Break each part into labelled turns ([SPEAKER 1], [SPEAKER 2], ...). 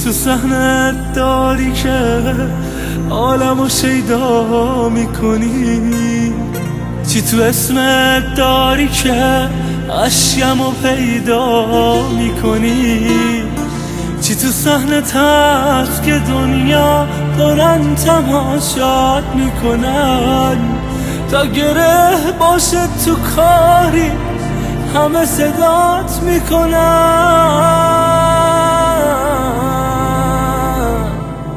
[SPEAKER 1] تو صحنت داری که عالمو شیدا میکنی؟ چی تو اسمت داری که اشکمو پیدا میکنی؟ چی تو صحنت هست که دنیا دارن تماشات میکنن؟ تا گره باشه تو کاری همه صدات میکنن.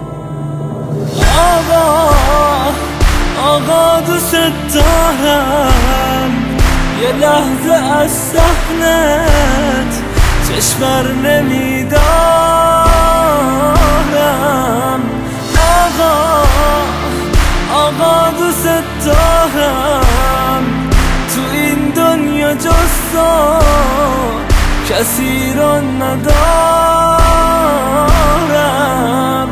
[SPEAKER 1] آقا دوست دارم، یه لحظه از صحنت چشمر نمیدارم. آقا دوست دارم، تو این دنیا جز تو کسی رو ندارم.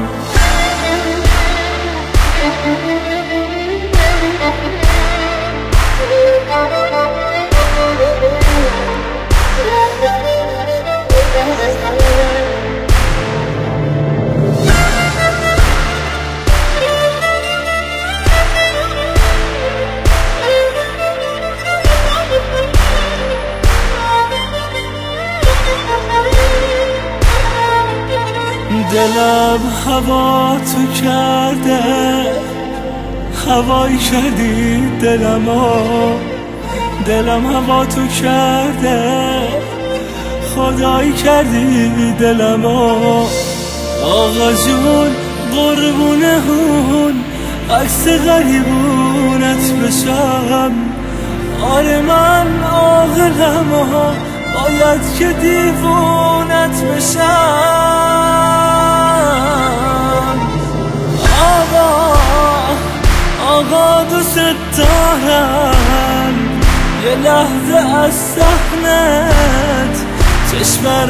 [SPEAKER 1] دلم هوا تو کرده، هوایی کردی دلم هوا تو کرده، خدایی کردی دلمو. آقا جون قربونه هون عکس غریبونت بشم. آره من عاقلم و باید که دیوونت بشم. آقا دوست دارم، یه لحظه از صحنت چشمر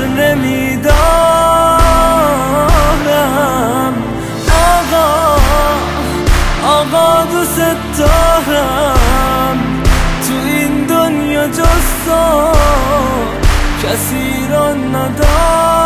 [SPEAKER 1] نمیدارم. آقا دوست دارم، تو این دنیا جز تو کسی رو ندارم.